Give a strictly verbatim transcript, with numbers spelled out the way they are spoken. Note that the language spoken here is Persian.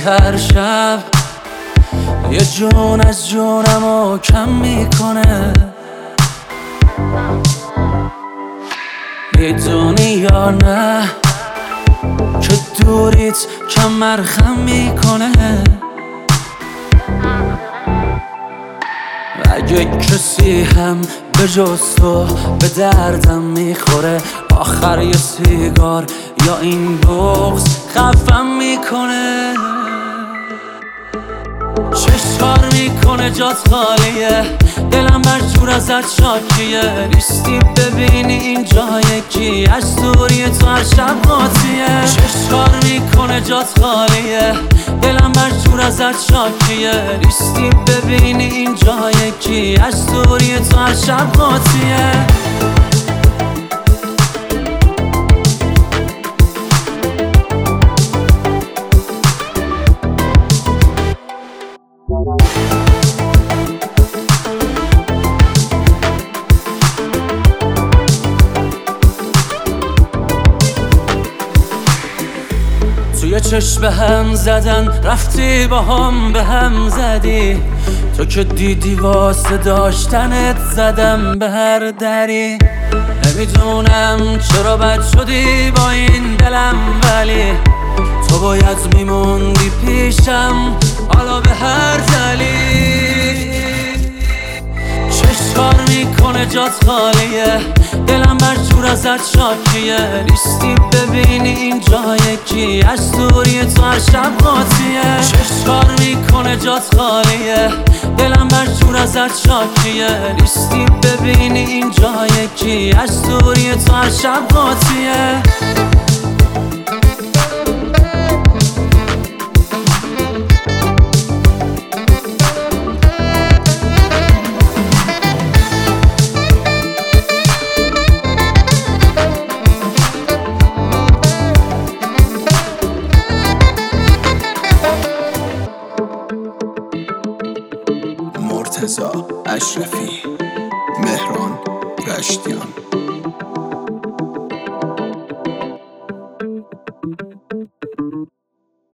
هر شب یه جون از جونمو کم میکنه. میدونی یا نه که دوریت کم مرخم میکنه. اگه کسی هم به جز تو به دردم میخوره، آخر یه سیگار یا این بغض خفم میکنه. چشکار میکنه جات خالیه، دلم برجور ازت شاکیه. نیستی ببینی این جای کی، از دوری تو هر شب قاطیه. چشکار میکنه جات خالیه، دلم برجور ازت شاکیه. نیستی ببینی این جای کی، از دوری تو هر شب قاطیه. توی چشم هم زدن رفتی با هم به هم زدی. تو که دیدی واسه داشتنت زدم به هر دری. نمیدونم چرا بد شدی با این دلم، ولی تو باید میموندی پیشم حالا به هر دلیل. چشکار میکنه جات خالیه، دلم برجور ازت شاکیه. نیستی ببینی این جای کی، از دوری تو هر شب قاطیه. چشکار میکنه جات خالیه، دلم برجور ازت شاکیه. نیستی ببینی این جای کی، از دوری تو هر شب قاطیه. مرتضی اشرفی، مهران رشتیان.